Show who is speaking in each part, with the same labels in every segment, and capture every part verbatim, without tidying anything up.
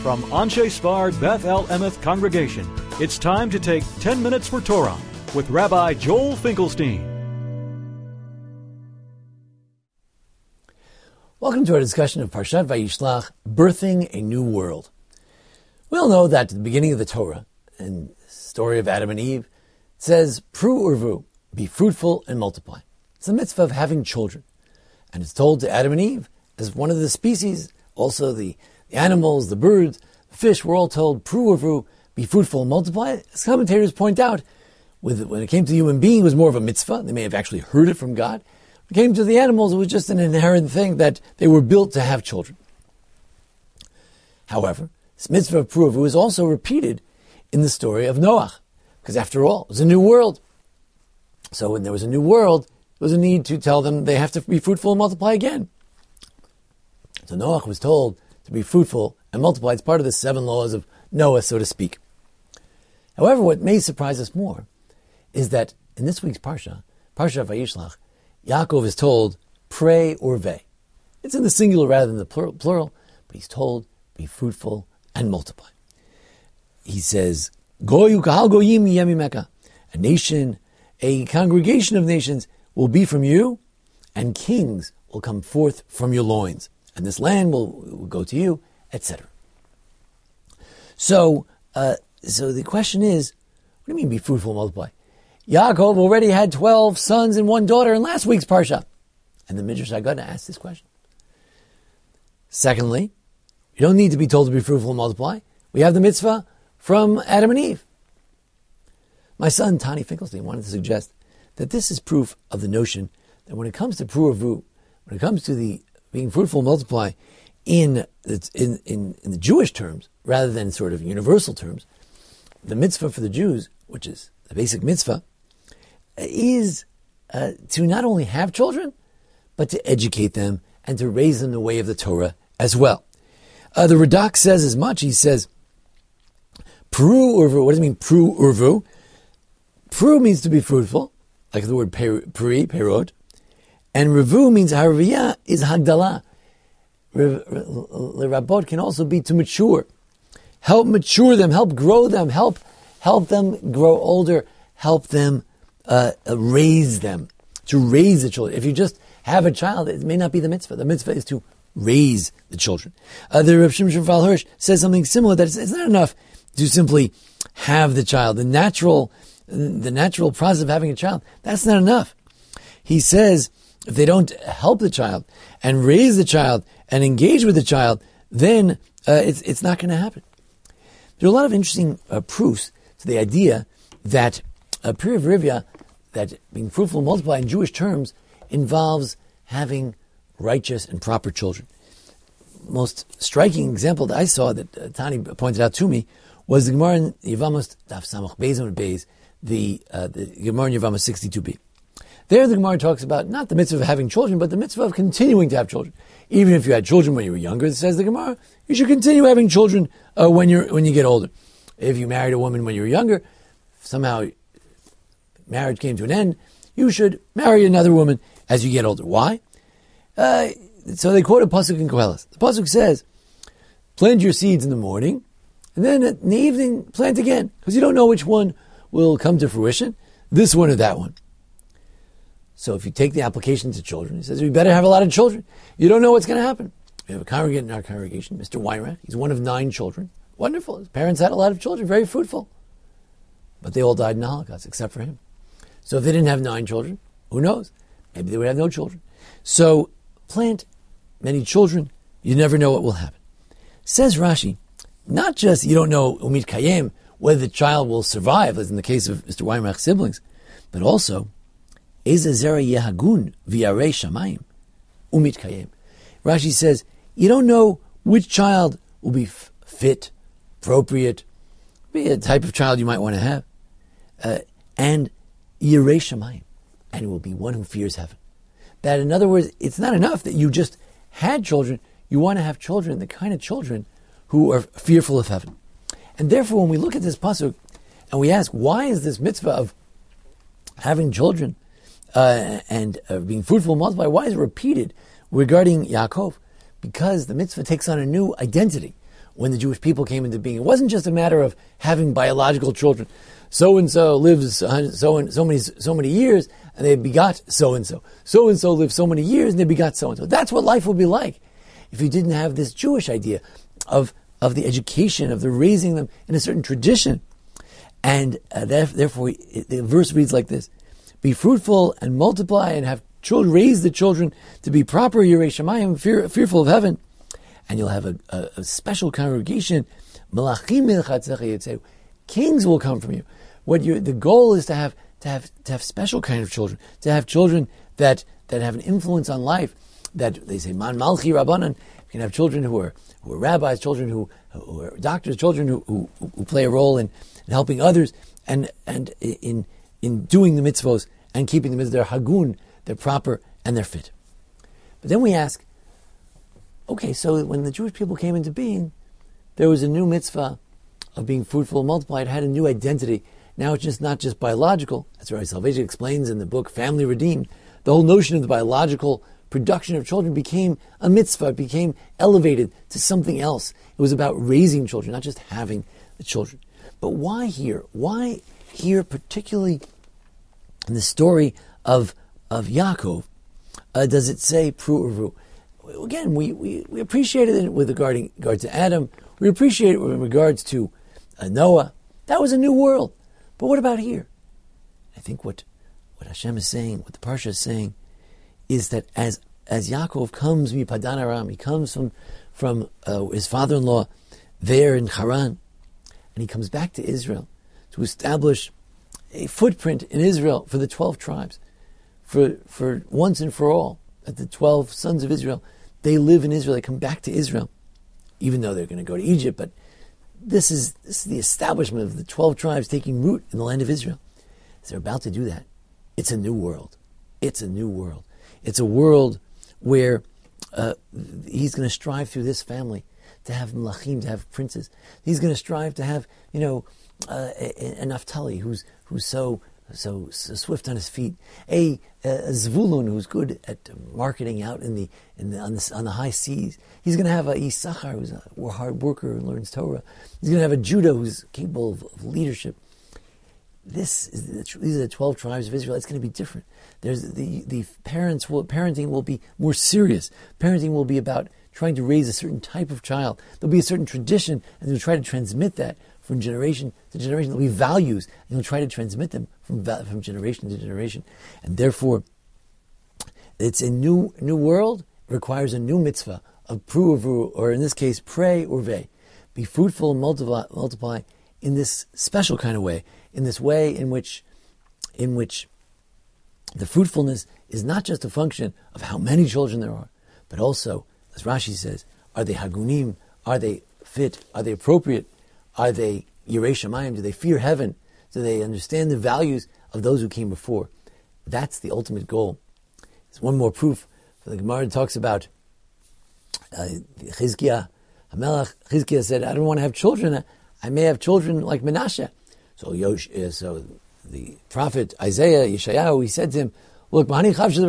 Speaker 1: From Anshe Sfard Beth El Emeth Congregation, it's time to take ten minutes for Torah with Rabbi Joel Finkelstein.
Speaker 2: Welcome to our discussion of Parshat Vayishlach, Birthing a New World. We all know that at the beginning of the Torah, in the story of Adam and Eve, it says, Pru urvu, be fruitful and multiply. It's a mitzvah of having children. And it's told to Adam and Eve, as one of the species, also the, the animals, the birds, the fish, were all told, Pru urvu, be fruitful and multiply. As commentators point out, with, when it came to the human being, it was more of a mitzvah. They may have actually heard it from God. When it came to the animals, it was just an inherent thing that they were built to have children. However, this mitzvah of Pru urvu is also repeated in the story of Noach, because after all, it was a new world. So when there was a new world, there was a need to tell them they have to be fruitful and multiply again. So Noach was told to be fruitful and multiply. It's part of the seven laws of Noah, so to speak. However, what may surprise us more is that in this week's Parsha, Parsha Vayishlach, Yaakov is told, pray or ve. It's in the singular rather than the plural, but he's told, be fruitful and multiply. He says, Goyu kahal goyim yemimeka. A nation, a congregation of nations will be from you, and kings will come forth from your loins. And this land will, will go to you, et cetera. So, uh, so the question is, what do you mean be fruitful and multiply? Yaakov already had twelve sons and one daughter in last week's Parsha. And the Midrash Haggadah asked this question. Secondly, you don't need to be told to be fruitful and multiply. We have the mitzvah from Adam and Eve. My son, Tani Finkelstein, wanted to suggest that this is proof of the notion that when it comes to Pru urvu, when it comes to the being fruitful and multiply in, in, in, in the Jewish terms, rather than sort of universal terms, the mitzvah for the Jews, which is the basic mitzvah, is uh, to not only have children, but to educate them and to raise them the way of the Torah as well. Uh, the Radak says as much. He says, Pru urvu, what does it mean, Pru urvu? Pru means to be fruitful, like the word peri, perot, and revu means harviyah is hagdalah. Lerabot can also be to mature. Help mature them, help grow them, help help them grow older, help them uh, raise them, to raise the children. If you just have a child, it may not be the mitzvah. The mitzvah is to raise the children. Uh, the Rav Shimshon Raphael Hirsch says something similar, that it's, it's not enough to simply have the child. The natural, the natural process of having a child, that's not enough. He says, if they don't help the child and raise the child and engage with the child, then uh, it's it's not going to happen. There are a lot of interesting uh, proofs to the idea that uh, Pri Rivya, that being fruitful and multiply in Jewish terms, involves having righteous and proper children. Most striking example that I saw that uh, Tani pointed out to me was the Gemara in Yevamos Daf Samach Beis and Beis, the uh, the Gemara in Yevamos sixty-two b. There the Gemara talks about not the mitzvah of having children, but the mitzvah of continuing to have children. Even if you had children when you were younger, says the Gemara, you should continue having children uh, when you're when you get older. If you married a woman when you were younger, somehow marriage came to an end, you should marry another woman as you get older. Why? Uh, so they quote a pasuk in Koheles. The pasuk says, plant your seeds in the morning, and then in the evening plant again, because you don't know which one will come to fruition, this one or that one. So if you take the application to children, he says, we better have a lot of children. You don't know what's going to happen. We have a congregant in our congregation, Mister Weinreich. He's one of nine children. Wonderful. His parents had a lot of children, very fruitful. But they all died in the Holocaust, except for him. So if they didn't have nine children, who knows? Maybe they would have no children. So plant many children. You never know what will happen. Says Rashi, not just you don't know umit kayem, whether the child will survive, as in the case of Mister Weinreich's siblings, but also Eze zera yehagun v'yarei shamayim umit kayem. Rashi says, you don't know which child will be f- fit, appropriate, be a type of child you might want to have, uh, and yirei shamayim, and it will be one who fears heaven. That, in other words, it's not enough that you just had children. You want to have children, the kind of children who are fearful of heaven. And therefore, when we look at this pasuk and we ask, why is this mitzvah of having children uh, and uh, being fruitful and multiply, why is it repeated regarding Yaakov? Because the mitzvah takes on a new identity. when the Jewish people came into being. It wasn't just a matter of having biological children. So and so lives so and so many so many years, and they begot so and so. So and so lived so many years, and they begot so and so. That's what life would be like if you didn't have this Jewish idea of of the education, of the raising them in a certain tradition. And uh, therefore, it, the verse reads like this: "Be fruitful and multiply, and have children. Raise the children to be proper Yirei Shamayim, fear, fearful of heaven." And you'll have a, a, a special congregation. Kings will come from you. What you the goal is to have to have to have special kind of children, to have children that, that have an influence on life. That they say man malchi rabbanan. You can have children who are who are rabbis, children who, who are doctors, children who, who, who play a role in, in helping others and and in in doing the mitzvos and keeping the mitzvos. They're hagun, they're proper, and they're fit. But then we ask, okay, so when the Jewish people came into being, there was a new mitzvah of being fruitful and multiply. It had a new identity. Now it's just not just biological. That's right. Salvation explains in the book Family Redeemed. The whole notion of the biological production of children became a mitzvah. It became elevated to something else. It was about raising children, not just having the children. But why here? Why here, particularly in the story of of Yaakov, uh, does it say pru urvu? Again, we, we, we appreciated it with regard, regard to Adam. We appreciate it with regards to uh, Noah. That was a new world. But what about here? I think what, what Hashem is saying, what the Parsha is saying, is that as as Yaakov comes mi Padan Aram, he comes from from uh, his father-in-law there in Haran, and he comes back to Israel to establish a footprint in Israel for the twelve tribes, for for once and for all. That the twelve sons of Israel, they live in Israel. They come back to Israel, even though they're going to go to Egypt. But this is this is the establishment of the twelve tribes taking root in the land of Israel. As they're about to do that, it's a new world. It's a new world. It's a world where uh, he's going to strive through this family to have melachim, to have princes. He's going to strive to have, you know, uh, a, a Naphtali who's who's so. So, so swift on his feet, a, a Zvulun who's good at marketing out in the in the on the, on the high seas. He's going to have a Issachar who's a hard worker and learns Torah. He's going to have a Judah who's capable of, of leadership. This is the, these are the twelve tribes of Israel. It's going to be different. There's the the parents will parenting will be more serious. Parenting will be about trying to raise a certain type of child. There'll be a certain tradition, and they'll try to transmit that from generation to generation. There'll be values, and you'll try to transmit them from from generation to generation. And therefore, it's a new new world. It requires a new mitzvah of pru urvu, or in this case, pray urve. Be fruitful and multiply, multiply in this special kind of way, in this way in which, in which the fruitfulness is not just a function of how many children there are, but also, as Rashi says, are they hagunim? Are they fit? Are they appropriate? Are they Yirei Shamayim? Do they fear heaven? Do they understand the values of those who came before? That's the ultimate goal. There's one more proof. The Gemara talks about uh, Chizkiah. Hamelach Chizkiah said, "I don't want to have children. I may have children like Menashe." So, Yosh, uh, so the prophet Isaiah, Yeshayahu, he said to him, "Look, what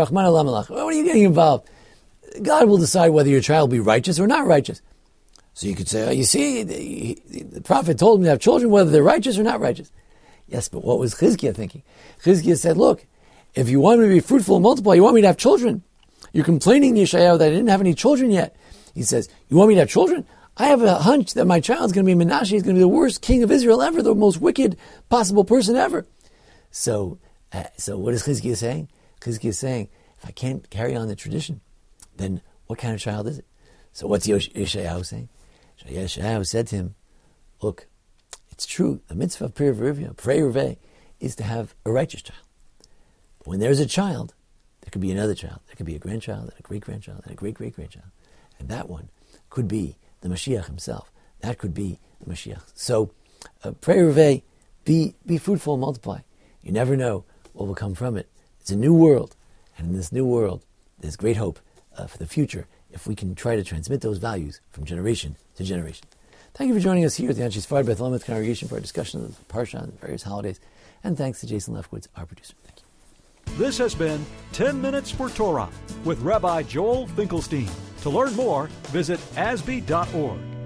Speaker 2: are you getting involved? God will decide whether your child will be righteous or not righteous." So you could say, oh, you see, the, the prophet told me to have children, whether they're righteous or not righteous. Yes, but what was Chizkiah thinking? Chizkiah said, look, if you want me to be fruitful and multiply, you want me to have children. You're complaining, Yeshayahu, that I didn't have any children yet. He says, you want me to have children? I have a hunch that my child's going to be Menashe. He's going to be the worst king of Israel ever, the most wicked possible person ever. So, uh, so what is Chizkiah saying? Chizkiah is saying, if I can't carry on the tradition, then what kind of child is it? So what's Yeshayahu saying? Yeshayahu said to him, look, it's true, the mitzvah of Pei Reveh, Pei Reveh, is to have a righteous child. But when there's a child, there could be another child. There could be a grandchild, and a great-grandchild, and a great-great-grandchild. And that one could be the Mashiach himself. That could be the Mashiach. So, uh, Pei Reveh, be, be fruitful and multiply. You never know what will come from it. It's a new world. And in this new world, there's great hope uh, for the future if we can try to transmit those values from generation to generation. Thank you for joining us here at the Anshe Sfard Beth Elameth Congregation for our discussion of Parsha and various holidays. And thanks to Jason Lefkowitz, our producer. Thank you.
Speaker 1: This has been ten minutes for Torah with Rabbi Joel Finkelstein. To learn more, visit A S B E dot org.